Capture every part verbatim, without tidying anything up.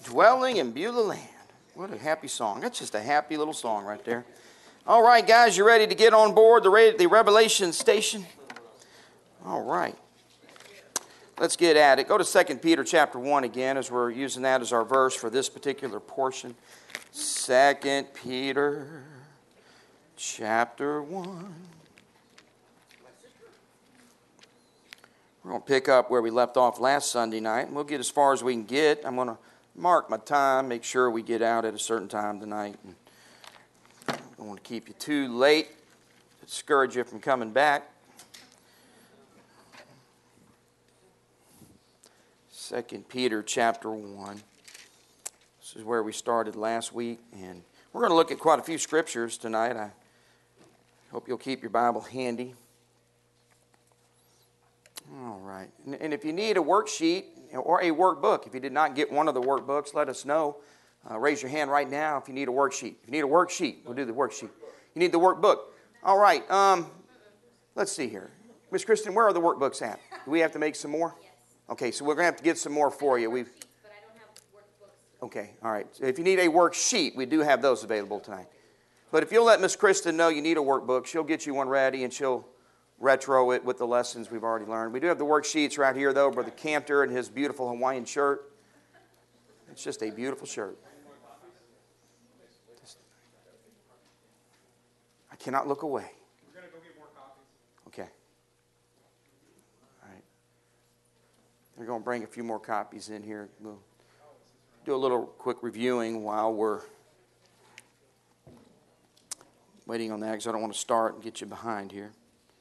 Dwelling in Beulah land. What a happy song. That's just a happy little song right there. All right, guys, you ready to get on board the, the Revelation station? All right. Let's get at it. Go to Second Peter chapter one again, as we're using that as our verse for this particular portion. Second Peter chapter one. We're going to pick up where we left off last Sunday night, and we'll get as far as we can get. I'm going to mark my time, make sure we get out at a certain time tonight. And I don't want to keep you too late, discourage you from coming back. Second Peter chapter one. This is where we started last week, and we're going to look at quite a few scriptures tonight. I hope you'll keep your Bible handy. All right. And if you need a worksheet or a workbook, if you did not get one of the workbooks, let us know. Uh, raise your hand right now if you need a worksheet. If you need a worksheet, we'll do the worksheet. You need the workbook. All right. Um, let's see here. Miss Kristen, where are the workbooks at? Do we have to make some more? Yes. Okay, so we're going to have to get some more for you. We've. But I don't have workbooks. Okay, all right. So if you need a worksheet, we do have those available tonight. But if you'll let Miss Kristen know you need a workbook, she'll get you one ready, and she'll retro it with the lessons we've already learned. We do have the worksheets right here, though, Brother Cantor and his beautiful Hawaiian shirt. It's just a beautiful shirt. I cannot look away. We're going to go get more copies. Okay. All right. They're going to bring a few more copies in here. We'll do a little quick reviewing while we're waiting on that, because I don't want to start and get you behind here.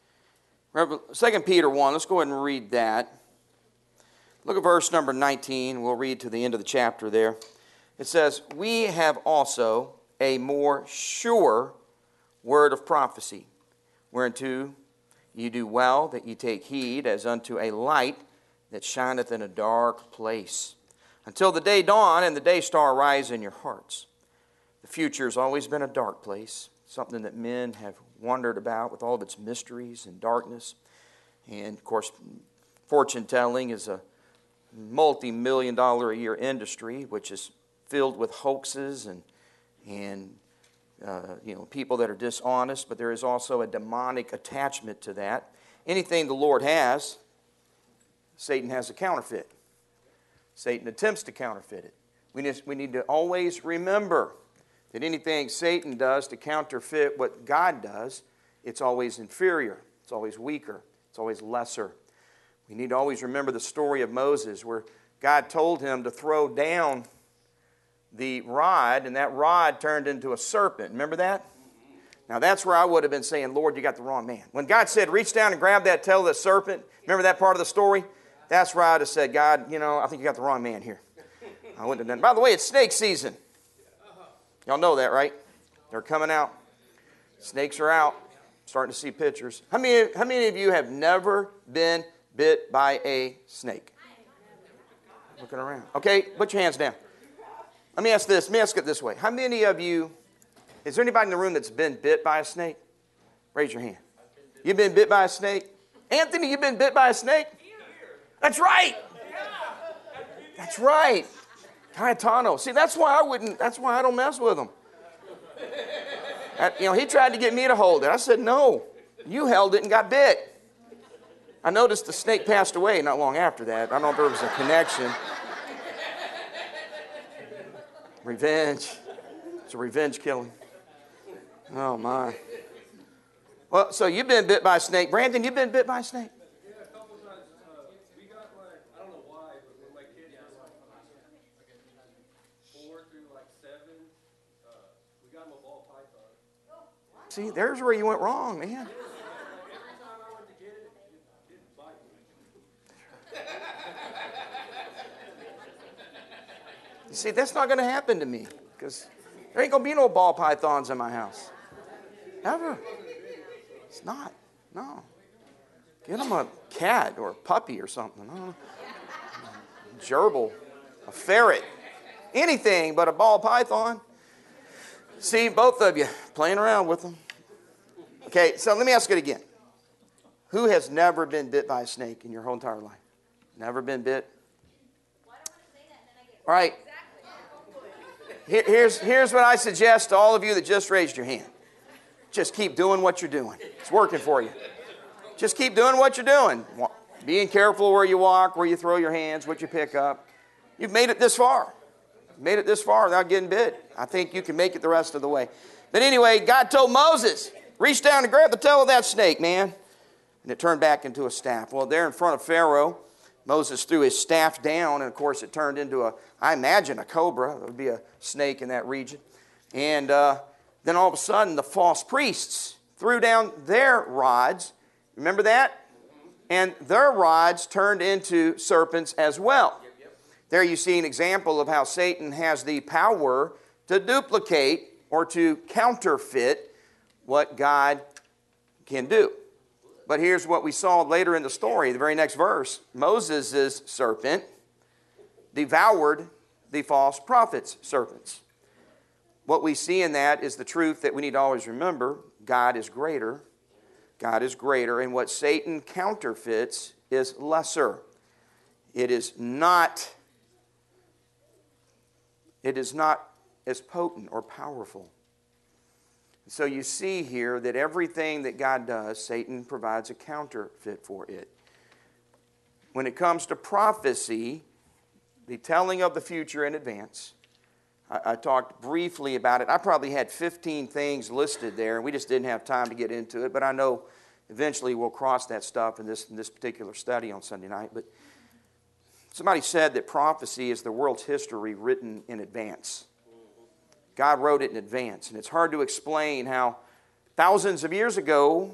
Second Peter one, let's go ahead and read that. Look at verse number nineteen. We'll read to the end of the chapter there. It says, "We have also a more sure word of prophecy, whereunto you do well that ye take heed, as unto a light that shineth in a dark place, until the day dawn and the day star rise in your hearts." The future has always been a dark place, something that men have wondered about with all of its mysteries and darkness. And, of course, fortune-telling is a multi-million dollar a year industry, which is filled with hoaxes and, and uh, you know, people that are dishonest, but there is also a demonic attachment to that. Anything the Lord has, Satan has a counterfeit. Satan attempts to counterfeit it. We need, we need to always remember that anything Satan does to counterfeit what God does, it's always inferior. It's always weaker. It's always lesser. We need to always remember the story of Moses, where God told him to throw down the rod, and that rod turned into a serpent. Remember that? Now that's where I would have been saying, Lord, you got the wrong man. When God said, reach down and grab that tail of the serpent, remember that part of the story? That's where I would have said, God, you know, I think you got the wrong man here. I wouldn't have done. By the way, it's snake season. Y'all know that, right? They're coming out. Snakes are out. Starting to see pictures. How many, how many of you have never been bit by a snake? Looking around. Okay, put your hands down. Let me ask this. Let me ask it this way. How many of you, is there anybody in the room that's been bit by a snake? Raise your hand. You've been bit by a snake? Anthony, you've been bit by a snake? That's right. That's right. Cayetano. See, that's why I wouldn't, that's why I don't mess with him. You know, he tried to get me to hold it. I said, no, you held it and got bit. I noticed the snake passed away not long after that. I don't know if there was a connection. Revenge. It's a revenge killing. Oh, my. Well, so you've been bit by a snake. Brandon, you've been bit by a snake? See, there's where you went wrong, man. You see, that's not going to happen to me, because there ain't going to be no ball pythons in my house. Ever. It's not. No. Get them a cat or a puppy or something. I don't know. A gerbil, a ferret, anything but a ball python. See, both of you playing around with them. Okay, so let me ask it again. Who has never been bit by a snake in your whole entire life? Never been bit? All right. Here- Here's, here's what I suggest to all of you that just raised your hand. Just keep doing what you're doing. It's working for you. Just keep doing what you're doing. Wa- Being careful where you walk, where you throw your hands, what you pick up. You've made it this far. You've made it this far without getting bit. I think you can make it the rest of the way. But anyway, God told Moses, reach down and grab the tail of that snake, man. And it turned back into a staff. Well, there in front of Pharaoh, Moses threw his staff down, and of course it turned into a, I imagine, a cobra. There would be a snake in that region. And uh, then all of a sudden, the false priests threw down their rods. Remember that? And their rods turned into serpents as well. There you see an example of how Satan has the power to duplicate or to counterfeit what God can do. But here's what we saw later in the story, the very next verse. Moses' serpent devoured the false prophets' serpents. What we see in that is the truth that we need to always remember. God is greater. God is greater. And what Satan counterfeits is lesser. It is not, it is not as potent or powerful. So you see here that everything that God does, Satan provides a counterfeit for it. When it comes to prophecy, the telling of the future in advance, I, I talked briefly about it. I probably had fifteen things listed there, and we just didn't have time to get into it, but I know eventually we'll cross that stuff in this, in this particular study on Sunday night. But somebody said that prophecy is the world's history written in advance. God wrote it in advance. And it's hard to explain how thousands of years ago,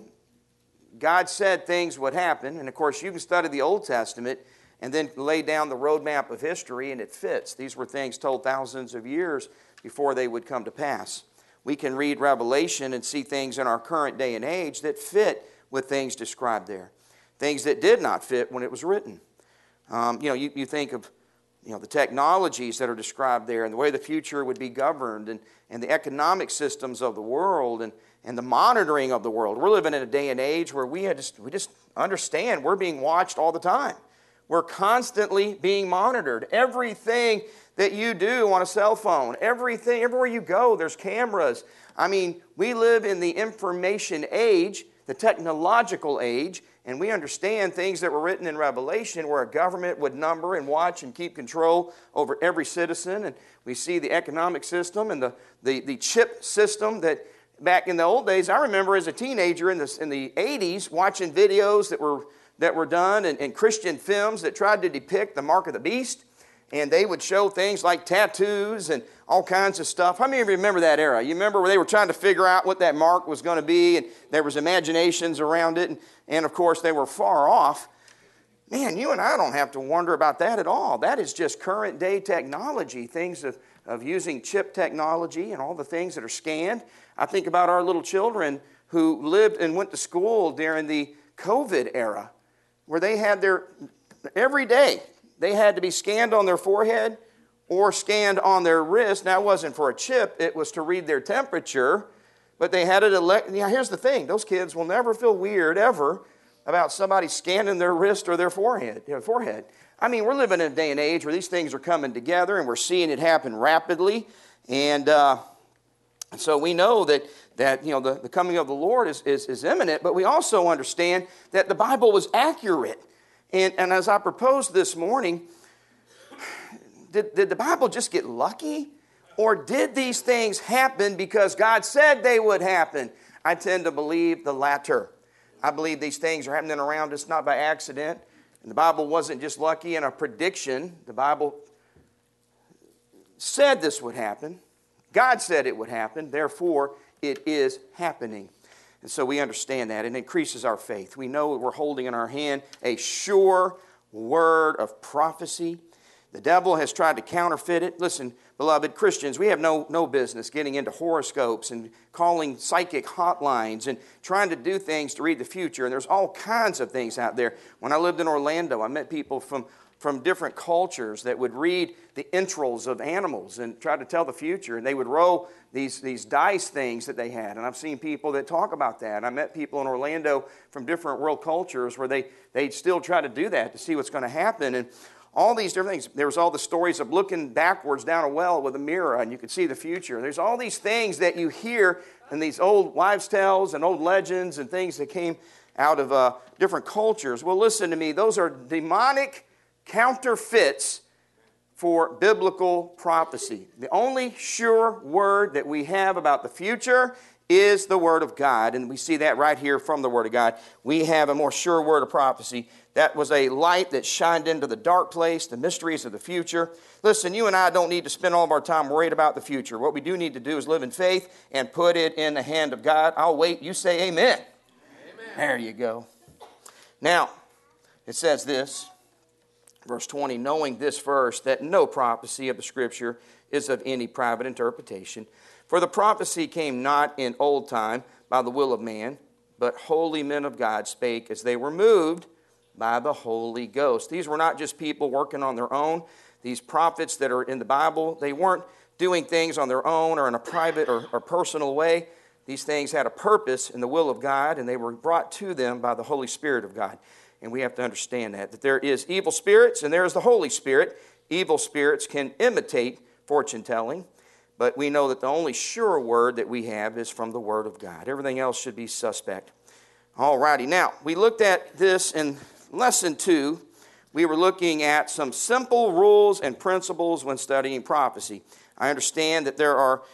God said things would happen. And of course, you can study the Old Testament and then lay down the roadmap of history, and it fits. These were things told thousands of years before they would come to pass. We can read Revelation and see things in our current day and age that fit with things described there. Things that did not fit when it was written. Um, you know, you, you think of You know, the technologies that are described there and the way the future would be governed and, and the economic systems of the world and, and the monitoring of the world. We're living in a day and age where we, just, we just understand we're being watched all the time. We're constantly being monitored. Everything that you do on a cell phone, everything, everywhere you go, there's cameras. I mean, we live in the information age, the technological age, and we understand things that were written in Revelation where a government would number and watch and keep control over every citizen. And we see the economic system and the, the, the chip system that back in the old days, I remember as a teenager in the, in the eighties watching videos that were, that were done and, and Christian films that tried to depict the mark of the beast. And they would show things like tattoos and all kinds of stuff. How many of you remember that era? You remember where they were trying to figure out what that mark was going to be, and there was imaginations around it, and, and of course they were far off. Man, you and I don't have to wonder about that at all. That is just current day technology, things of, of using chip technology and all the things that are scanned. I think about our little children who lived and went to school during the COVID era, where they had their, every day, they had to be scanned on their forehead or scanned on their wrist. Now, it wasn't for a chip. It was to read their temperature. But they had it. Ele- now, here's the thing. Those kids will never feel weird, ever, about somebody scanning their wrist or their forehead. You know, forehead. I mean, we're living in a day and age where these things are coming together, and we're seeing it happen rapidly. And uh, so we know that, that you know, the, the coming of the Lord is, is, is imminent. But we also understand that the Bible was accurate. And, and as I proposed this morning, did, did the Bible just get lucky? Or did these things happen because God said they would happen? I tend to believe the latter. I believe these things are happening around us not by accident. And the Bible wasn't just lucky in a prediction. The Bible said this would happen. God said it would happen. Therefore, it is happening. And so we understand that. It increases our faith. We know we're holding in our hand a sure word of prophecy. The devil has tried to counterfeit it. Listen, beloved Christians, we have no, no business getting into horoscopes and calling psychic hotlines and trying to do things to read the future. And there's all kinds of things out there. When I lived in Orlando, I met people from, from different cultures that would read the entrails of animals and try to tell the future. And they would roll these, these dice things that they had. And I've seen people that talk about that. I met people in Orlando from different world cultures where they, they still try to do that to see what's going to happen. And all these different things. There was all the stories of looking backwards down a well with a mirror and you could see the future. There's all these things that you hear in these old wives' tales and old legends and things that came out of uh, different cultures. Well, listen to me. Those are demonic counterfeits for biblical prophecy. The only sure word that we have about the future is the Word of God, and we see that right here from the Word of God. We have a more sure word of prophecy. That was a light that shined into the dark place, the mysteries of the future. Listen, you and I don't need to spend all of our time worried about the future. What we do need to do is live in faith and put it in the hand of God. I'll wait. You say amen. Amen. There you go. Now, it says this, verse twenty, knowing this first, that no prophecy of the Scripture is of any private interpretation. For the prophecy came not in old time by the will of man, but holy men of God spake as they were moved by the Holy Ghost. These were not just people working on their own. These prophets that are in the Bible, they weren't doing things on their own or in a private or, or personal way. These things had a purpose in the will of God, and they were brought to them by the Holy Spirit of God. And we have to understand that, that there is evil spirits and there is the Holy Spirit. Evil spirits can imitate fortune telling. But we know that the only sure word that we have is from the Word of God. Everything else should be suspect. All righty. Now, we looked at this in lesson two. We were looking at some simple rules and principles when studying prophecy. I understand that there are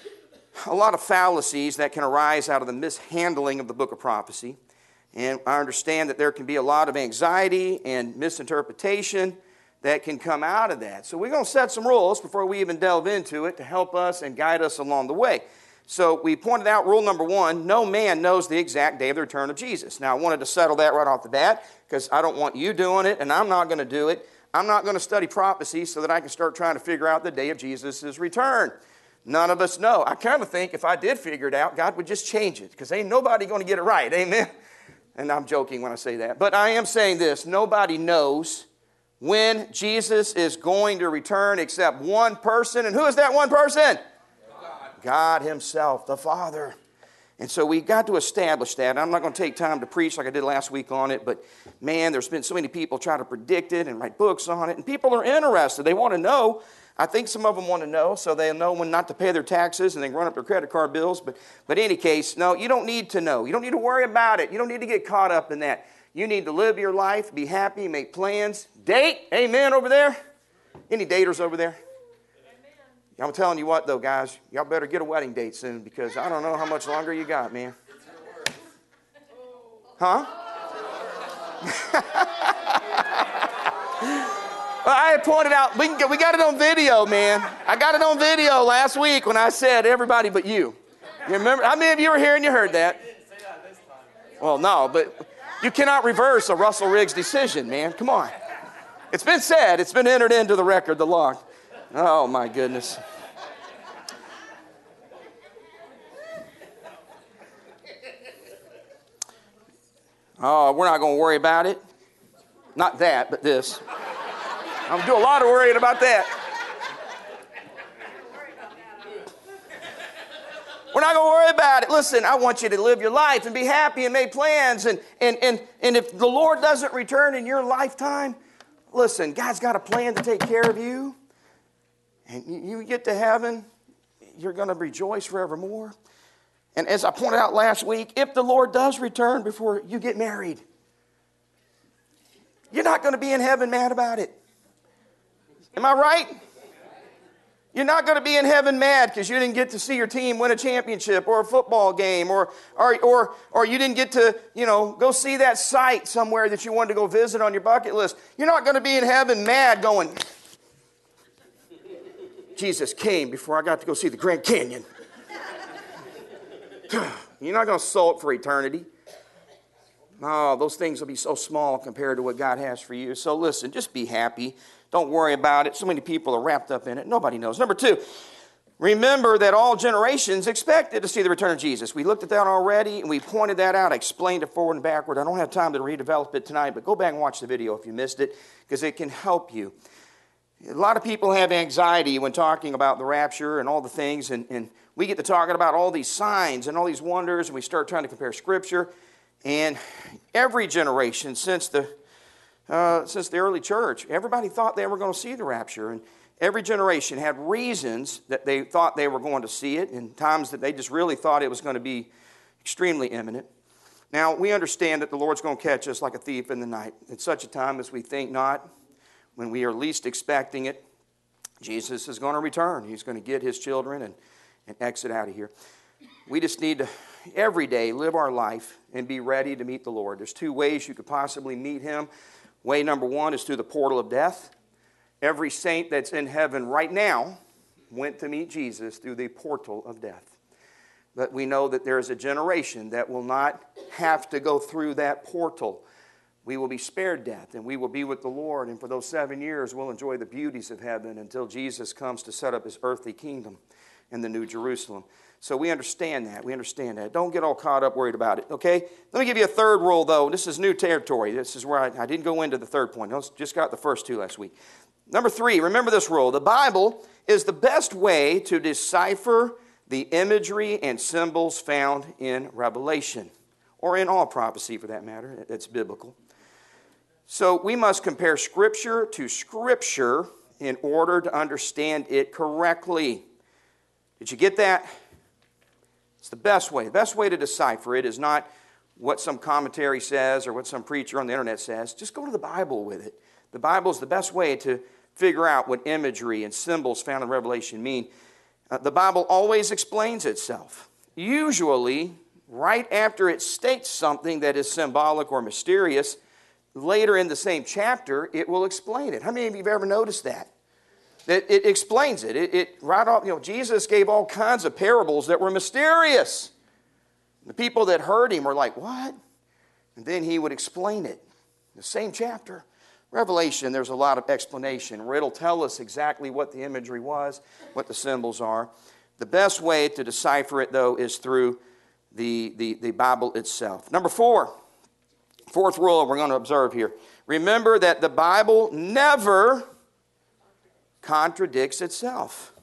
a lot of fallacies that can arise out of the mishandling of the book of prophecy. And I understand that there can be a lot of anxiety and misinterpretation that can come out of that. So we're going to set some rules before we even delve into it to help us and guide us along the way. So we pointed out rule number one, no man knows the exact day of the return of Jesus. Now I wanted to settle that right off the bat because I don't want you doing it and I'm not going to do it. I'm not going to study prophecy so that I can start trying to figure out the day of Jesus' return. None of us know. I kind of think if I did figure it out, God would just change it because ain't nobody going to get it right. Amen? And I'm joking when I say that. But I am saying this, nobody knows when Jesus is going to return except one person. And who is that one person? God. God Himself, the Father. And so we've got to establish that. I'm not going to take time to preach like I did last week on it, but man, there's been so many people try to predict it and write books on it, and people are interested. They want to know. I think some of them want to know so they know when not to pay their taxes and they can run up their credit card bills. But, but in any case, no, you don't need to know. You don't need to worry about it. You don't need to get caught up in that. You need to live your life, be happy, make plans, date. Amen over there. Any daters over there? Amen. I'm telling you what, though, guys, y'all better get a wedding date soon because I don't know how much longer you got, man. Huh? Well, I had pointed out, we, can, we got it on video, man. I got it on video last week when I said everybody but you. You remember? How many of you were here and you heard that? Well, no, but you cannot reverse a Russell Riggs decision, man. Come on. It's been said. It's been entered into the record, the log. Oh, my goodness. Oh, we're not going to worry about it. Not that, but this. I'm going to do a lot of worrying about that. We're not going to worry about it. Listen, I want you to live your life and be happy and make plans. And, and, and, and if the Lord doesn't return in your lifetime, listen, God's got a plan to take care of you. And you get to heaven, you're going to rejoice forevermore. And as I pointed out last week, if the Lord does return before you get married, you're not going to be in heaven mad about it. Am I right? You're not going to be in heaven mad because you didn't get to see your team win a championship or a football game or, or, or, or you didn't get to, you know, go see that site somewhere that you wanted to go visit on your bucket list. You're not going to be in heaven mad going, Jesus came before I got to go see the Grand Canyon. You're not going to sulk for eternity. No, those things will be so small compared to what God has for you. So listen, just be happy. Don't worry about it. So many people are wrapped up in it. Nobody knows. Number two, remember that all generations expected to see the return of Jesus. We looked at that already, and we pointed that out. I explained it forward and backward. I don't have time to redevelop it tonight, but go back and watch the video if you missed it, because it can help you. A lot of people have anxiety when talking about the rapture and all the things, and, and we get to talking about all these signs and all these wonders, and we start trying to compare Scripture. And every generation since the uh, since the early church. Everybody thought they were going to see the rapture, and every generation had reasons that they thought they were going to see it, and times that they just really thought it was going to be extremely imminent. Now, we understand that the Lord's going to catch us like a thief in the night. At such a time as we think not, when we are least expecting it, Jesus is going to return. He's going to get his children and, and exit out of here. We just need to, every day, live our life and be ready to meet the Lord. There's two ways you could possibly meet him. Way number one is through the portal of death. Every saint that's in heaven right now went to meet Jesus through the portal of death. But we know that there is a generation that will not have to go through that portal. We will be spared death, and we will be with the Lord. And for those seven years, we'll enjoy the beauties of heaven until Jesus comes to set up his earthly kingdom in the New Jerusalem. So we understand that. We understand that. Don't get all caught up worried about it, okay? Let me give you a third rule, though. This is new territory. This is where I, I didn't go into the third point. I just got the first two last week. Number three, remember this rule. The Bible is the best way to decipher the imagery and symbols found in Revelation, or in all prophecy for that matter. It's biblical. So we must compare Scripture to Scripture in order to understand it correctly. Did you get that? It's the best way. The best way to decipher it is not what some commentary says or what some preacher on the internet says. Just go to the Bible with it. The Bible is the best way to figure out what imagery and symbols found in Revelation mean. Uh, the Bible always explains itself. Usually, right after it states something that is symbolic or mysterious, later in the same chapter, it will explain it. How many of you have ever noticed that? It, it explains it. It, it right off, you know, Jesus gave all kinds of parables that were mysterious. The people that heard him were like, what? And then he would explain it. The same chapter. Revelation, there's a lot of explanation where it'll tell us exactly what the imagery was, what the symbols are. The best way to decipher it, though, is through the, the, the Bible itself. Number four, fourth rule we're going to observe here. Remember that the Bible never contradicts itself.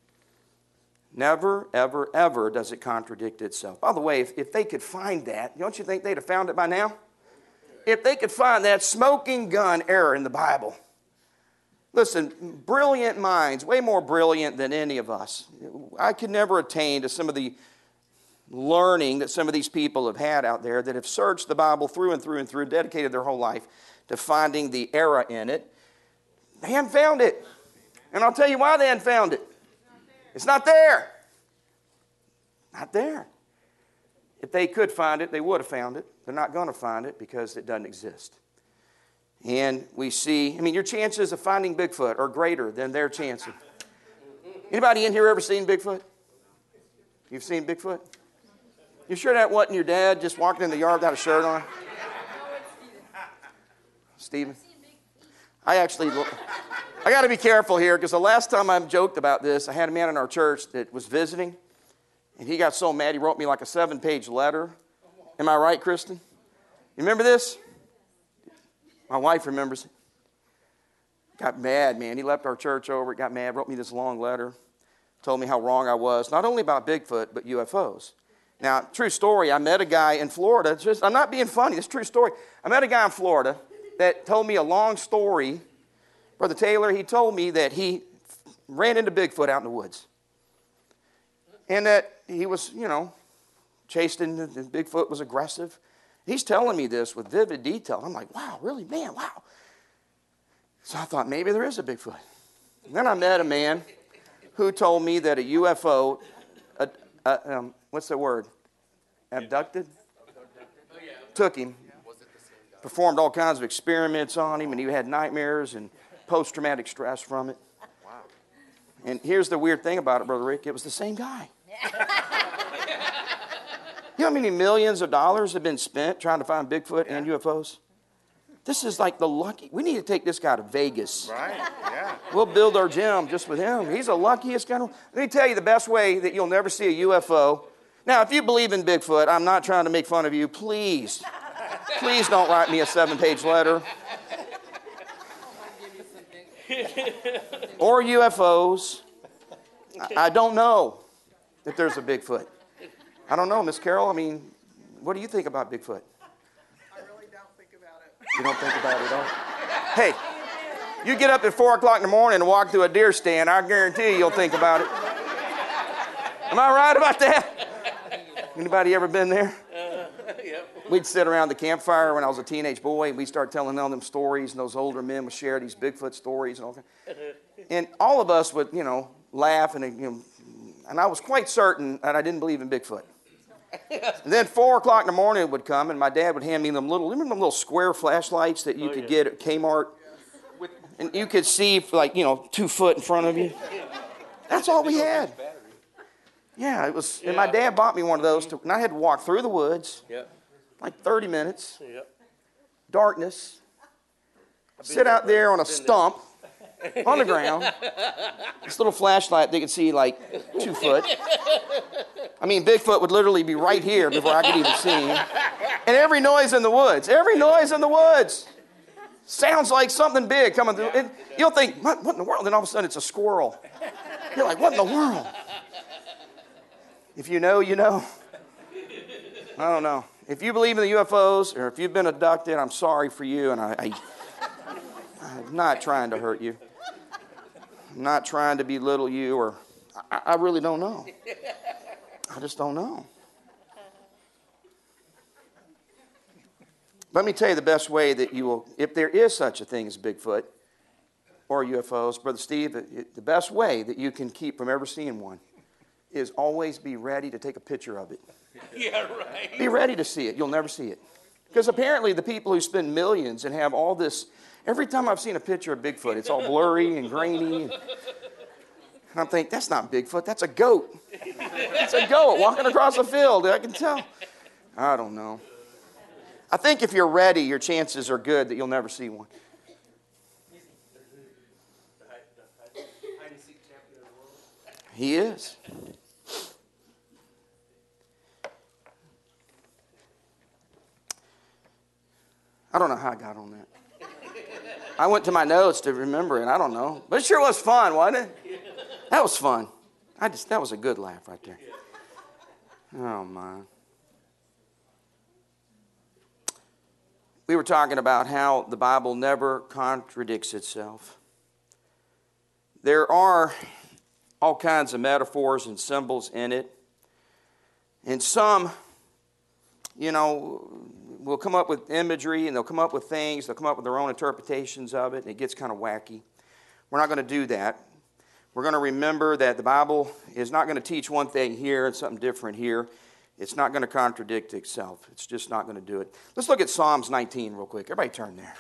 Never, ever, ever does it contradict itself. By the way, if, if they could find that, don't you think they'd have found it by now? If they could find that smoking gun error in the Bible. Listen, brilliant minds, way more brilliant than any of us. I could never attain to some of the learning that some of these people have had out there that have searched the Bible through and through and through, dedicated their whole life to finding the error in it. They haven't found it. And I'll tell you why they haven't found it. It's not there. Not there. If they could find it, they would have found it. They're not going to find it because it doesn't exist. And we see, I mean, your chances of finding Bigfoot are greater than their chances. Anybody in here ever seen Bigfoot? You've seen Bigfoot? You sure that wasn't your dad just walking in the yard without a shirt on? Stephen? I actually, I got to be careful here because the last time I joked about this, I had a man in our church that was visiting, and he got so mad he wrote me like a seven-page letter. Am I right, Kristen? You remember this? My wife remembers it. Got mad, man. He left our church over, got mad, wrote me this long letter, told me how wrong I was, not only about Bigfoot, but U F Os. Now, true story, I met a guy in Florida. Just, I'm not being funny. It's a true story. I met a guy in Florida that told me a long story. Brother Taylor, he told me that he ran into Bigfoot out in the woods. And that he was, you know, chased into, and Bigfoot was aggressive. He's telling me this with vivid detail. I'm like, wow, really, man, wow. So I thought maybe there is a Bigfoot. And then I met a man who told me that a U F O, uh, uh, um, what's the word? Abducted? Took him. Performed all kinds of experiments on him, and he had nightmares and post-traumatic stress from it. Wow. And here's the weird thing about it, Brother Rick. It was the same guy. You know how many millions of dollars have been spent trying to find Bigfoot and U F Os? This is like the lucky... We need to take this guy to Vegas. Right, yeah. We'll build our gym just with him. He's the luckiest guy. Let me tell you the best way that you'll never see a U F O. Now, if you believe in Bigfoot, I'm not trying to make fun of you. Please, please don't write me a seven-page letter. Or U F Os. I, I don't know if there's a Bigfoot. I don't know, Miss Carol. I mean, what do you think about Bigfoot? I really don't think about it. You don't think about it at all? Hey, you get up at four o'clock in the morning and walk through a deer stand, I guarantee you you'll think about it. Am I right about that? Anybody ever been there? We'd sit around the campfire when I was a teenage boy, and we'd start telling all them stories, and those older men would share these Bigfoot stories and all that. And all of us would, you know, laugh, and, you know, and I was quite certain that I didn't believe in Bigfoot. And then four o'clock in the morning would come, and my dad would hand me them little, remember them little square flashlights that you Oh, could yeah. get at Kmart? And you could see, for like, you know, two foot in front of you. That's all we had. Yeah, it was, and my dad bought me one of those, to, and I had to walk through the woods, Yep. like thirty minutes, Yep. darkness, sit out there on a stump, on the ground, this little flashlight, they could see like two foot. I mean, Bigfoot would literally be right here before I could even see him. And every noise in the woods, every noise in the woods sounds like something big coming through. And you'll think, what, what in the world? Then all of a sudden it's a squirrel. You're like, what in the world? If you know, you know. I don't know. If you believe in the U F Os or if you've been abducted, I'm sorry for you, and I, I, I'm not trying to hurt you. I'm not trying to belittle you, or I, I really don't know. I just don't know. Let me tell you the best way that you will, if there is such a thing as Bigfoot or U F Os, Brother Steve, the best way that you can keep from ever seeing one is always be ready to take a picture of it. Yeah, right. Be ready to see it. You'll never see it. Because apparently the people who spend millions and have all this, every time I've seen a picture of Bigfoot, it's all blurry and grainy. And, and I'm thinking, that's not Bigfoot, that's a goat. It's a goat walking across a field, I can tell. I don't know. I think if you're ready, your chances are good that you'll never see one. He is. I don't know how I got on that. I went to my notes to remember it. I don't know. But it sure was fun, wasn't it? That was fun. I just that was a good laugh right there. Oh, my. We were talking about how the Bible never contradicts itself. There are all kinds of metaphors and symbols in it. And some, you know, will come up with imagery, and they'll come up with things. They'll come up with their own interpretations of it, and it gets kind of wacky. We're not going to do that. We're going to remember that the Bible is not going to teach one thing here and something different here. It's not going to contradict itself. It's just not going to do it. Let's look at Psalms nineteen real quick. Everybody turn there.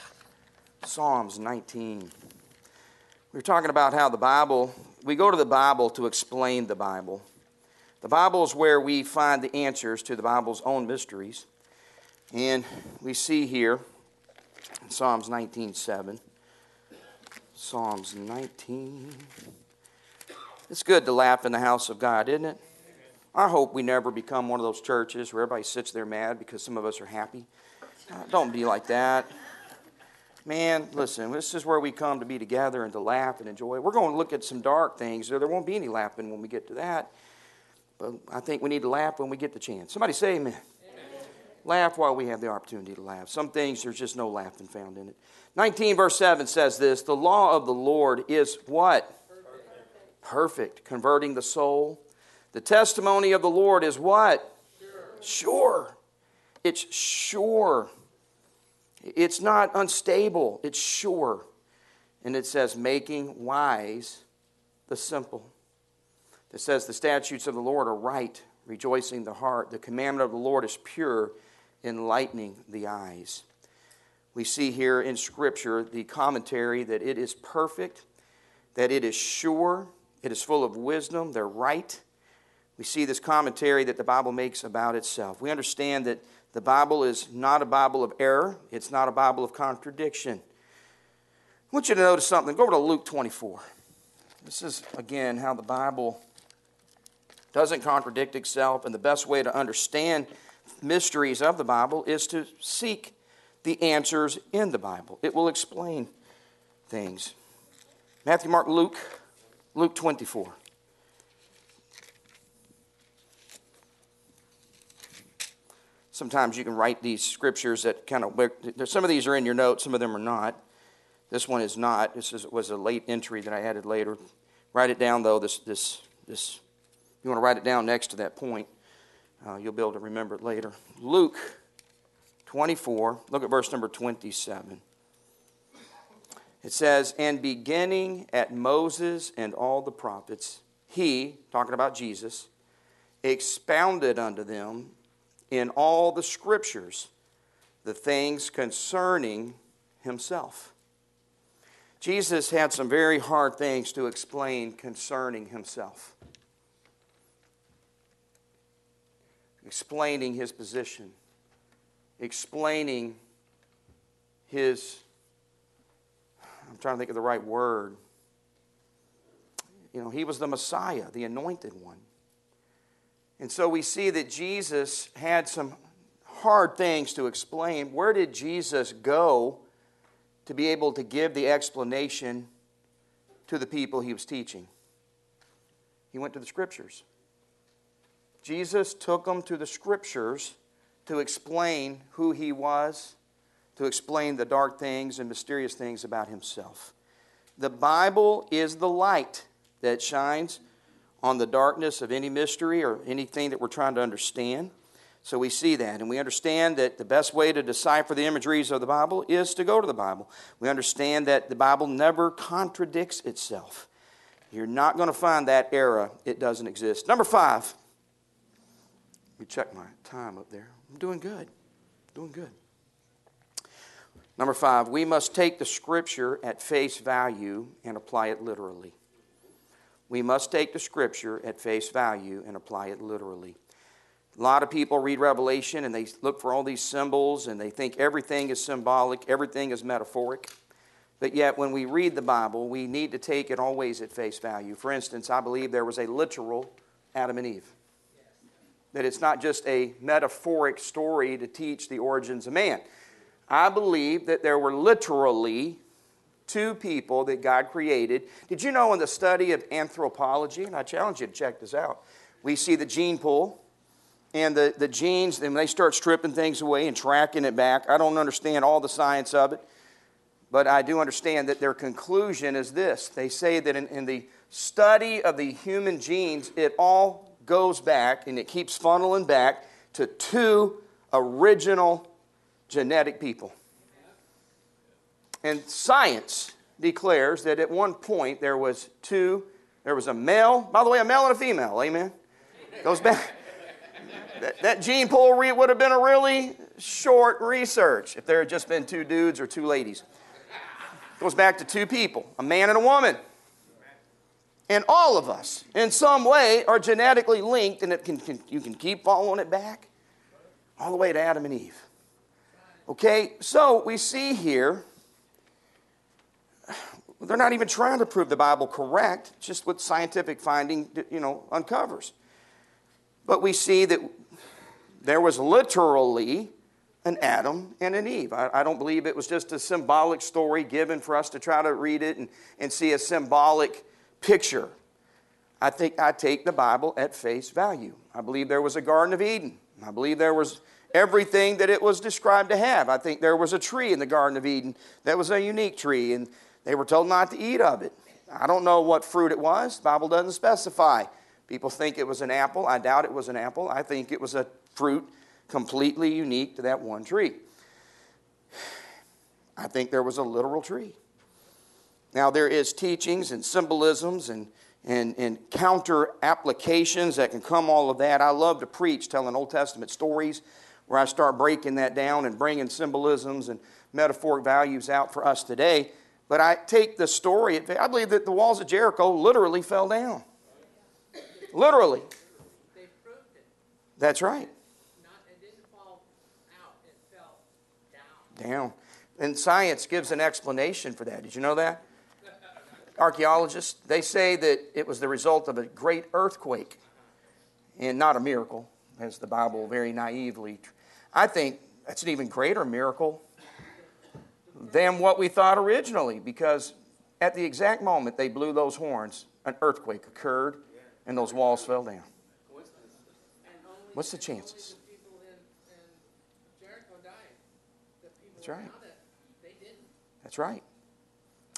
Psalms nineteen. We were talking about how the Bible, we go to the Bible to explain the Bible. The Bible is where we find the answers to the Bible's own mysteries. And we see here in Psalms nineteen seven. Psalms nineteen. It's good to laugh in the house of God, isn't it? I hope we never become one of those churches where everybody sits there mad because some of us are happy. Uh, don't be like that. Man, listen, this is where we come to be together and to laugh and enjoy. We're going to look at some dark things. There won't be any laughing when we get to that. But I think we need to laugh when we get the chance. Somebody say amen. Amen. Laugh while we have the opportunity to laugh. Some things, there's just no laughing found in it. nineteen verse seven says this, the law of the Lord is what? Perfect. Perfect, converting the soul. The testimony of the Lord is what? Sure. Sure. It's sure. It's not unstable. It's sure. And it says, making wise the simple. It says, the statutes of the Lord are right, rejoicing the heart. The commandment of the Lord is pure, enlightening the eyes. We see here in Scripture the commentary that it is perfect, that it is sure, it is full of wisdom, they're right. We see this commentary that the Bible makes about itself. We understand that the Bible is not a Bible of error. It's not a Bible of contradiction. I want you to notice something. Go over to Luke twenty-four. This is, again, how the Bible doesn't contradict itself. And the best way to understand mysteries of the Bible is to seek the answers in the Bible. It will explain things. Matthew, Mark, Luke, Luke twenty-four. Sometimes you can write these scriptures that kind of, some of these are in your notes, some of them are not. This one is not. This is, was a late entry that I added later. Write it down, though. This, this, this. You want to write it down next to that point. Uh, you'll be able to remember it later. Luke twenty-four. Look at verse number twenty-seven. It says, "And beginning at Moses and all the prophets, he," talking about Jesus, "expounded unto them in all the scriptures the things concerning himself." Jesus had some very hard things to explain concerning himself. Explaining his position. Explaining his, I'm trying to think of the right word. You know, he was the Messiah, the anointed one. And so we see that Jesus had some hard things to explain. Where did Jesus go to be able to give the explanation to the people he was teaching? He went to the Scriptures. Jesus took them to the Scriptures to explain who he was, to explain the dark things and mysterious things about himself. The Bible is the light that shines on the darkness of any mystery or anything that we're trying to understand. So we see that, and we understand that the best way to decipher the imageries of the Bible is to go to the Bible. We understand that the Bible never contradicts itself. You're not going to find that era. It doesn't exist. Number five. Let me check my time up there. I'm doing good. Doing good. Number five, we must take the Scripture at face value and apply it literally. We must take the Scripture at face value and apply it literally. A lot of people read Revelation and they look for all these symbols and they think everything is symbolic, everything is metaphoric. But yet when we read the Bible, we need to take it always at face value. For instance, I believe there was a literal Adam and Eve. That it's not just a metaphoric story to teach the origins of man. I believe that there were literally two people that God created. Did you know in the study of anthropology, and I challenge you to check this out, we see the gene pool and the, the genes, and they start stripping things away and tracking it back. I don't understand all the science of it, but I do understand that their conclusion is this. They say that in, in the study of the human genes, it all goes back and it keeps funneling back to two original genetic people. And science declares that at one point there was two, there was a male, by the way, a male and a female, amen? Goes back. That, that gene pool re- would have been a really short research if there had just been two dudes or two ladies. Goes back to two people, a man and a woman. And all of us, in some way, are genetically linked, and it can, can, you can keep following it back all the way to Adam and Eve. Okay, so we see here, they're not even trying to prove the Bible correct, just what scientific finding, you know, uncovers. But we see that there was literally an Adam and an Eve. I, I don't believe it was just a symbolic story given for us to try to read it and, and see a symbolic picture. I think I take the Bible at face value. I believe there was a Garden of Eden. I believe there was everything that it was described to have. I think there was a tree in the Garden of Eden that was a unique tree, and they were told not to eat of it. I don't know what fruit it was. The Bible doesn't specify. People think it was an apple. I doubt it was an apple. I think it was a fruit completely unique to that one tree. I think there was a literal tree. Now, there is teachings and symbolisms and, and, and counter applications that can come all of that. I love to preach telling Old Testament stories where I start breaking that down and bringing symbolisms and metaphoric values out for us today. But I take the story. I believe that the walls of Jericho literally fell down. Literally. They proved it. That's right. Not, it didn't fall out, it fell down. Down. And science gives an explanation for that. Did you know that? Archaeologists, they say that it was the result of a great earthquake and not a miracle, as the Bible very naively. I think that's an even greater miracle than what we thought originally, because at the exact moment they blew those horns, an earthquake occurred and those walls fell down. What's the chances? The people in, in Jericho died. The people That's right. around it, they didn't. That's right.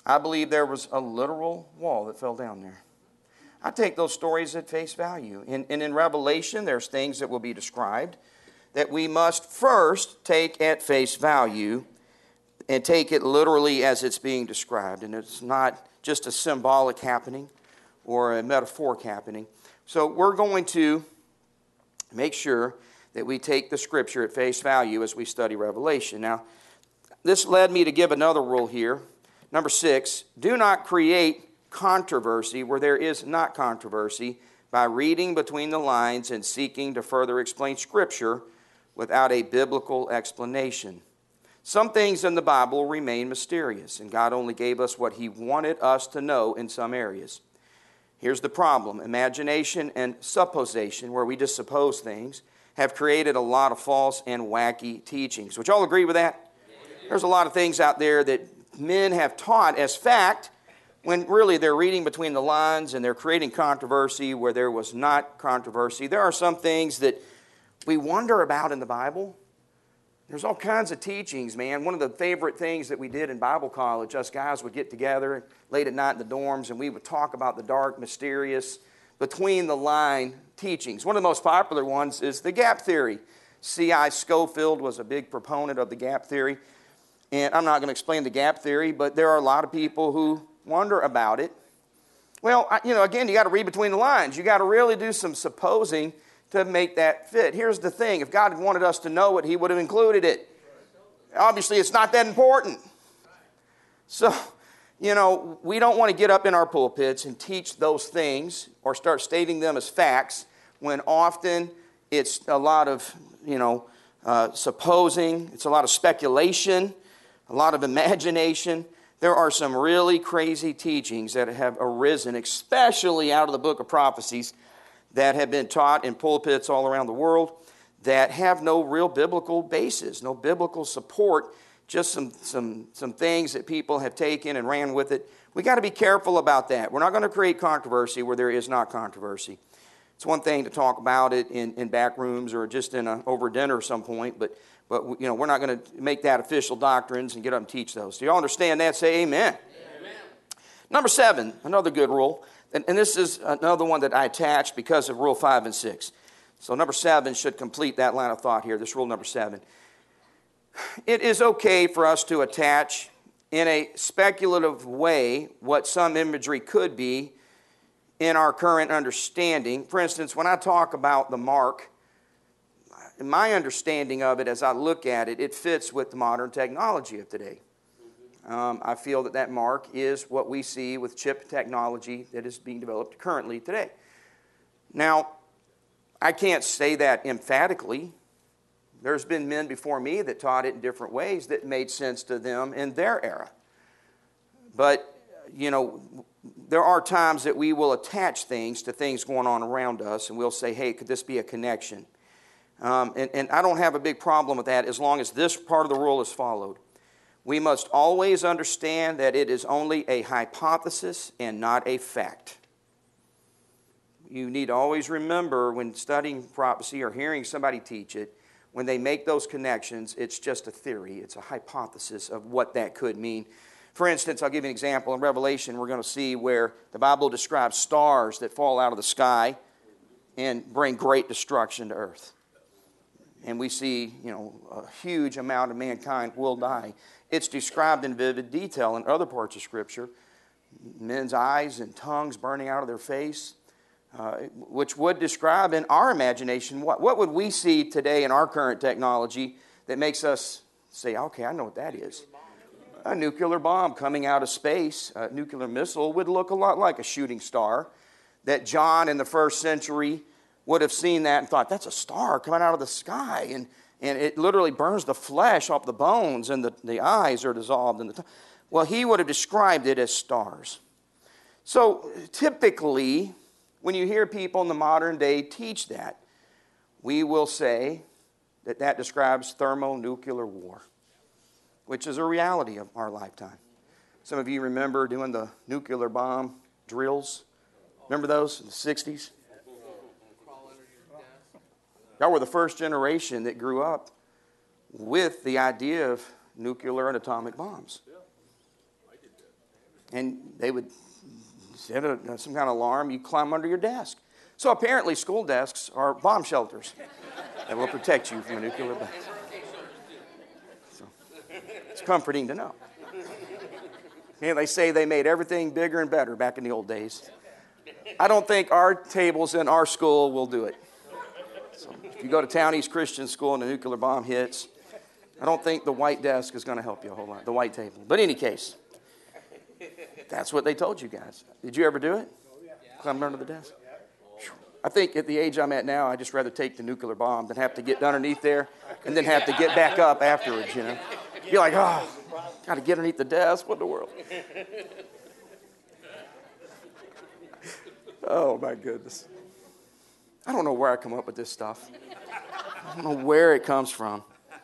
I believe there was a literal wall that fell down there. I take those stories at face value. And, and in Revelation, there's things that will be described that we must first take at face value and take it literally as it's being described. And it's not just a symbolic happening or a metaphoric happening. So we're going to make sure that we take the Scripture at face value as we study Revelation. Now, this led me to give another rule here. Number six, do not create controversy where there is not controversy by reading between the lines and seeking to further explain Scripture without a biblical explanation. Some things in the Bible remain mysterious, and God only gave us what He wanted us to know in some areas. Here's the problem. Imagination and supposition, where we just suppose things, have created a lot of false and wacky teachings. Would you all agree with that? There's a lot of things out there that men have taught as fact, when really they're reading between the lines and they're creating controversy where there was not controversy. There are some things that we wonder about in the Bible. There's all kinds of teachings, man. One of the favorite things that we did in Bible college, us guys would get together late at night in the dorms, and we would talk about the dark, mysterious, between-the-line teachings. One of the most popular ones is the gap theory. C I Scofield was a big proponent of the gap theory. And I'm not going to explain the gap theory, but there are a lot of people who wonder about it. Well, I, you know, again, you got to read between the lines. You got to really do some supposing to make that fit. Here's the thing. If God had wanted us to know it, He would have included it. Obviously, it's not that important. So, you know, we don't want to get up in our pulpits and teach those things or start stating them as facts when often it's a lot of, you know, uh, supposing. It's a lot of speculation, a lot of imagination. There are some really crazy teachings that have arisen, especially out of the book of prophecies, that have been taught in pulpits all around the world that have no real biblical basis, no biblical support, just some, some, some things that people have taken and ran with it. We got to be careful about that. We're not going to create controversy where there is not controversy. It's one thing to talk about it in, in back rooms or just in a, over dinner at some point, but, but you know, we're not going to make that official doctrines and get up and teach those. Do you all understand that? Say amen. Amen. Number seven, another good rule. And, and this is another one that I attached because of rule five and six. So number seven should complete that line of thought here, this rule number seven. It is okay for us to attach in a speculative way what some imagery could be in our current understanding. For instance, when I talk about the mark, in my understanding of it as I look at it, it fits with the modern technology of today. Um, I feel that that mark is what we see with chip technology that is being developed currently today. Now, I can't say that emphatically. There's been men before me that taught it in different ways that made sense to them in their era. But, you know, there are times that we will attach things to things going on around us, and we'll say, hey, could this be a connection? Um, and, and I don't have a big problem with that as long as this part of the rule is followed. We must always understand that it is only a hypothesis and not a fact. You need to always remember when studying prophecy or hearing somebody teach it, when they make those connections, it's just a theory. It's a hypothesis of what that could mean. For instance, I'll give you an example. In Revelation, we're going to see where the Bible describes stars that fall out of the sky and bring great destruction to earth. And we see, you know, a huge amount of mankind will die. It's described in vivid detail in other parts of Scripture. Men's eyes and tongues burning out of their face, uh, which would describe in our imagination, what, what would we see today in our current technology that makes us say, okay, I know what that is. A nuclear bomb coming out of space, a nuclear missile would look a lot like a shooting star that John in the first century would have seen that and thought, that's a star coming out of the sky. And, and it literally burns the flesh off the bones and the, the eyes are dissolved. In the t- well, he would have described it as stars. So typically, when you hear people in the modern day teach that, we will say that that describes thermonuclear war, which is a reality of our lifetime. Some of you remember doing the nuclear bomb drills. Remember those in the sixties? Y'all were the first generation that grew up with the idea of nuclear and atomic bombs. And they would set a, some kind of alarm, you climb under your desk. So apparently school desks are bomb shelters that will protect you from a nuclear blast. So it's comforting to know. And they say they made everything bigger and better back in the old days. I don't think our tables in our school will do it. So if you go to Town East Christian School and a nuclear bomb hits, I don't think the white desk is going to help you a whole lot, the white table. But in any case, that's what they told you guys. Did you ever do it? Climb under the desk? I think at the age I'm at now, I'd just rather take the nuclear bomb than have to get underneath there and then have to get back up afterwards, you know. You're like, oh, got to get underneath the desk. What in the world? Oh, my goodness. I don't know where I come up with this stuff. I don't know where it comes from.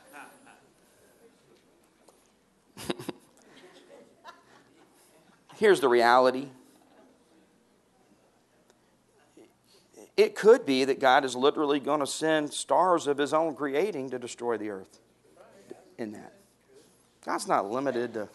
Here's the reality. It could be that God is literally going to send stars of his own creating to destroy the earth in that. God's not limited to...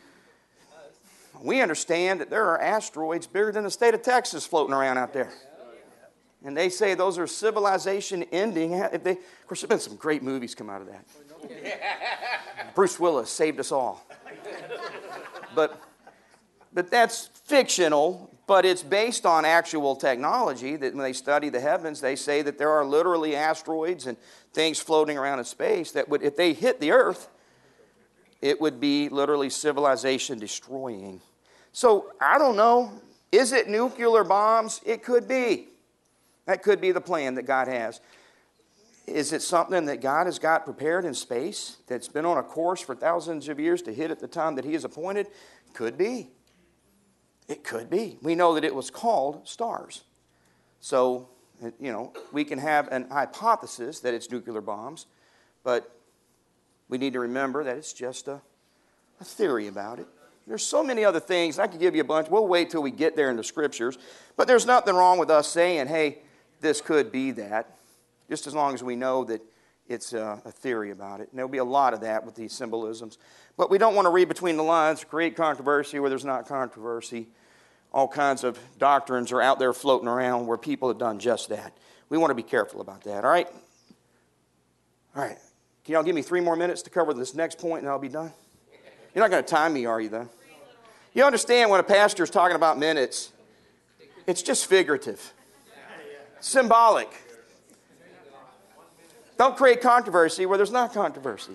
We understand that there are asteroids bigger than the state of Texas floating around out there. And they say those are civilization ending. If they, of course, there's been some great movies come out of that. Bruce Willis saved us all. But, but that's fictional, but it's based on actual technology that when they study the heavens, they say that there are literally asteroids and things floating around in space that would, if they hit the earth, it would be literally civilization destroying. So, I don't know. Is it nuclear bombs? It could be. That could be the plan that God has. Is it something that God has got prepared in space that's been on a course for thousands of years to hit at the time that he has appointed? Could be. It could be. We know that it was called stars. So, you know, we can have an hypothesis that it's nuclear bombs, but we need to remember that it's just a, a theory about it. There's so many other things. I could give you a bunch. We'll wait till we get there in the scriptures. But there's nothing wrong with us saying, hey, this could be that, just as long as we know that it's a, a theory about it. And there'll be a lot of that with these symbolisms. But we don't want to read between the lines, create controversy where there's not controversy. All kinds of doctrines are out there floating around where people have done just that. We want to be careful about that, all right? All right. Can y'all give me three more minutes to cover this next point and I'll be done? You're not going to time me, are you, though? You understand when a pastor is talking about minutes, it's just figurative. Symbolic. Don't create controversy where there's not controversy.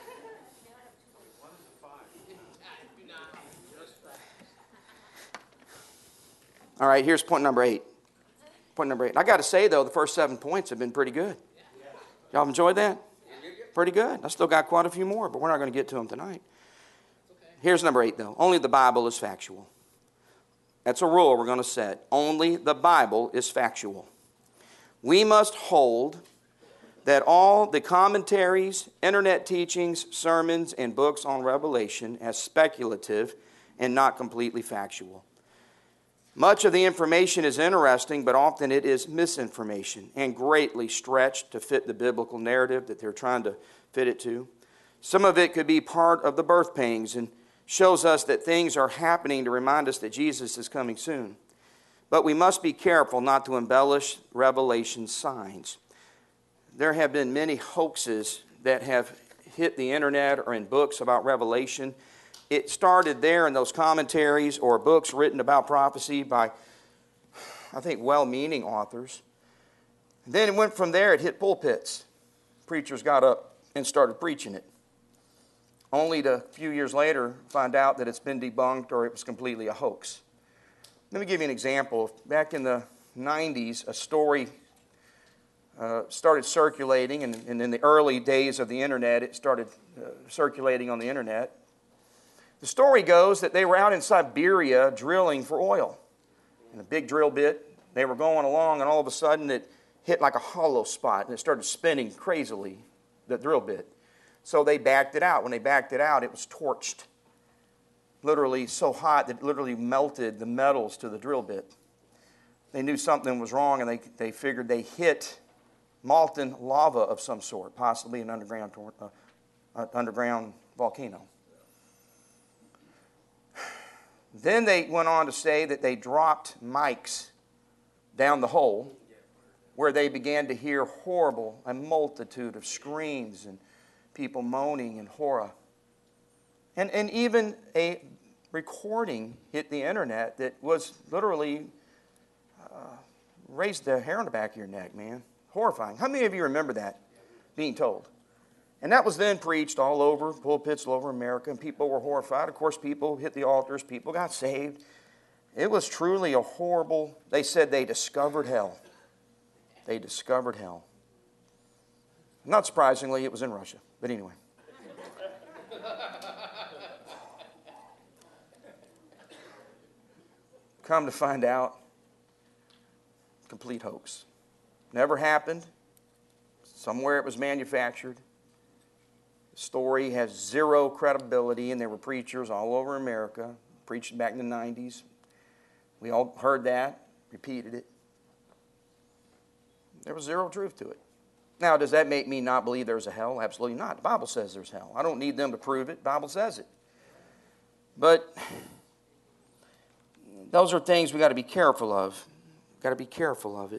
All right, here's point number eight. Point number eight. I got to say, though, the first seven points have been pretty good. Y'all enjoyed that? Pretty good. I still got quite a few more, but we're not going to get to them tonight. Here's number eight, though. Only the Bible is factual. That's a rule we're going to set. Only the Bible is factual. We must hold that all the commentaries, internet teachings, sermons, and books on Revelation as speculative and not completely factual. Much of the information is interesting, but often it is misinformation and greatly stretched to fit the biblical narrative that they're trying to fit it to. Some of it could be part of the birth pangs and shows us that things are happening to remind us that Jesus is coming soon. But we must be careful not to embellish Revelation signs. There have been many hoaxes that have hit the internet or in books about Revelation. It started there in those commentaries or books written about prophecy by, I think, well-meaning authors. Then it went from there, it hit pulpits. Preachers got up and started preaching it. Only to a few years later find out that it's been debunked or it was completely a hoax. Let me give you an example. Back in the nineties, a story uh, started circulating, and, and in the early days of the internet, it started uh, circulating on the internet. The story goes that they were out in Siberia drilling for oil. And a big drill bit, they were going along, and all of a sudden it hit like a hollow spot, and it started spinning crazily, the drill bit. So they backed it out. When they backed it out, it was torched. Literally so hot that it literally melted the metals to the drill bit. They knew something was wrong, and they, they figured they hit molten lava of some sort, possibly an underground, uh, uh, underground volcano. Then they went on to say that they dropped mics down the hole where they began to hear horrible, a multitude of screams and people moaning in horror. And, and even a recording hit the internet that was literally uh, raised the hair on the back of your neck, man. Horrifying. How many of you remember that being told? And that was then preached all over, pulpits all over America, and people were horrified. Of course, people hit the altars, people got saved. It was truly a horrible, they said they discovered hell. They discovered hell. Not surprisingly, it was in Russia. But anyway. Come to find out, complete hoax. Never happened. Somewhere it was manufactured. The story has zero credibility, and there were preachers all over America preaching back in the nineties. We all heard that, repeated it. There was zero truth to it. Now, does that make me not believe there's a hell? Absolutely not. The Bible says there's hell. I don't need them to prove it. The Bible says it. But those are things we got to be careful of. Got to be careful of it.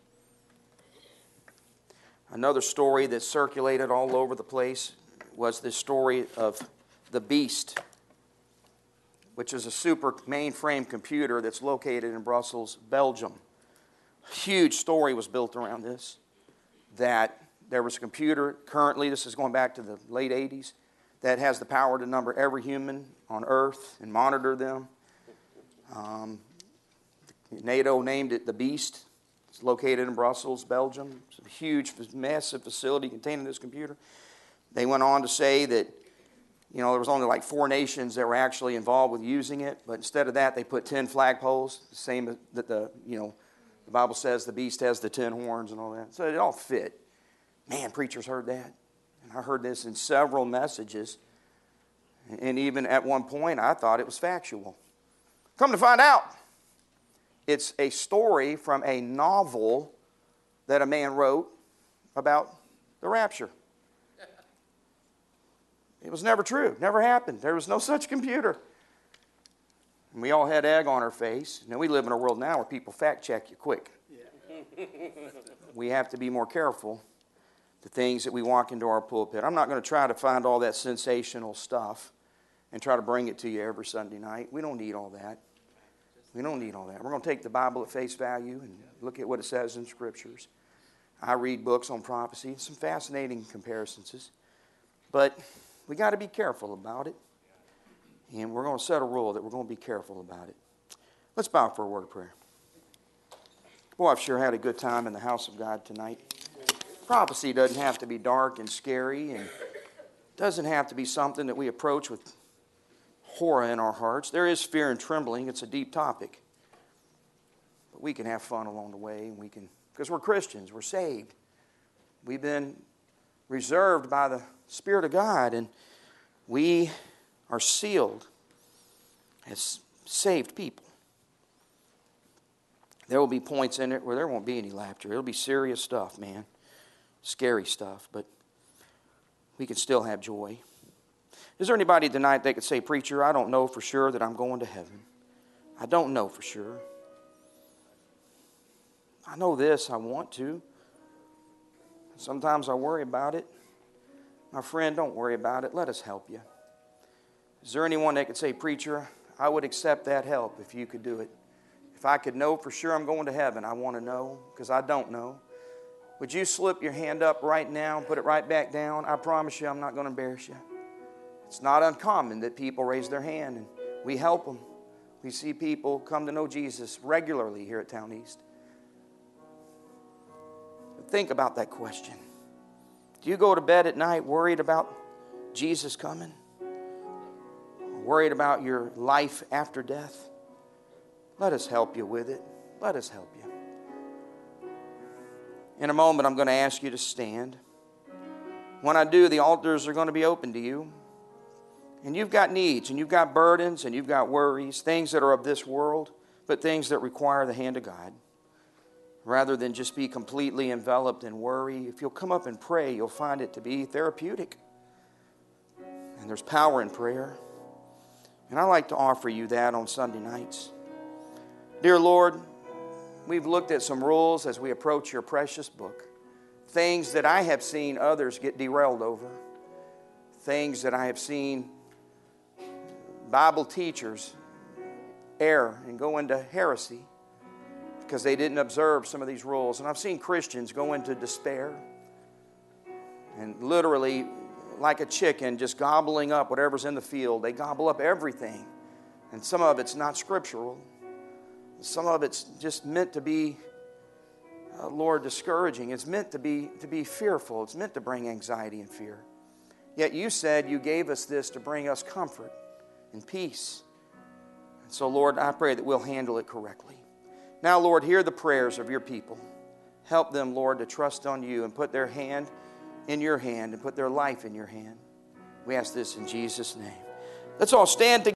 Another story that circulated all over the place was this story of the Beast, which is a super mainframe computer that's located in Brussels, Belgium. A huge story was built around this, that there was a computer, currently, this is going back to the late eighties, that has the power to number every human on Earth and monitor them. Um, NATO named it the Beast. It's located in Brussels, Belgium. It's a huge, massive facility containing this computer. They went on to say that, you know, there was only like four nations that were actually involved with using it, but instead of that, they put ten flagpoles, the same that the, you know, the Bible says the beast has the ten horns and all that. So it all fit. Man, preachers heard that. And I heard this in several messages. And even at one point, I thought it was factual. Come to find out, it's a story from a novel that a man wrote about the rapture. It was never true. Never happened. There was no such computer. And we all had egg on our face. Now, we live in a world now where people fact check you quick. Yeah. We have to be more careful the things that we walk into our pulpit. I'm not going to try to find all that sensational stuff and try to bring it to you every Sunday night. We don't need all that. We don't need all that. We're going to take the Bible at face value and look at what it says in Scriptures. I read books on prophecy, some fascinating comparisons. But we got to be careful about it. And we're going to set a rule that we're going to be careful about it. Let's bow for a word of prayer. Boy, I've sure had a good time in the house of God tonight. Prophecy doesn't have to be dark and scary, and doesn't have to be something that we approach with horror in our hearts. There is fear and trembling. It's a deep topic. But we can have fun along the way, and we can, because we're Christians, we're saved. We've been reserved by the Spirit of God, and we are sealed as saved people. There will be points in it where there won't be any laughter. It'll be serious stuff, man. Scary stuff, but we can still have joy. Is there anybody tonight that could say, preacher, I don't know for sure that I'm going to heaven. I don't know for sure. I know this, I want to. Sometimes I worry about it. My friend, don't worry about it. Let us help you. Is there anyone that could say, preacher, I would accept that help if you could do it. If I could know for sure I'm going to heaven, I want to know, because I don't know. Would you slip your hand up right now and put it right back down? I promise you I'm not going to embarrass you. It's not uncommon that people raise their hand and we help them. We see people come to know Jesus regularly here at Town East. But think about that question. Do you go to bed at night worried about Jesus coming? Worried about your life after death? Let us help you with it. Let us help you. In a moment, I'm going to ask you to stand. When I do, the altars are going to be open to you. And you've got needs, and you've got burdens, and you've got worries, things that are of this world, but things that require the hand of God. Rather than just be completely enveloped in worry, if you'll come up and pray, you'll find it to be therapeutic. And there's power in prayer. And I like to offer you that on Sunday nights. Dear Lord, we've looked at some rules as we approach your precious book. Things that I have seen others get derailed over. Things that I have seen Bible teachers err and go into heresy because they didn't observe some of these rules. And I've seen Christians go into despair and literally, like a chicken, just gobbling up whatever's in the field. They gobble up everything. And some of it's not scriptural. Some of it's just meant to be, uh, Lord, discouraging. It's meant to be, to be fearful. It's meant to bring anxiety and fear. Yet you said you gave us this to bring us comfort and peace. And so, Lord, I pray that we'll handle it correctly. Now, Lord, hear the prayers of your people. Help them, Lord, to trust on you and put their hand in your hand and put their life in your hand. We ask this in Jesus' name. Let's all stand together.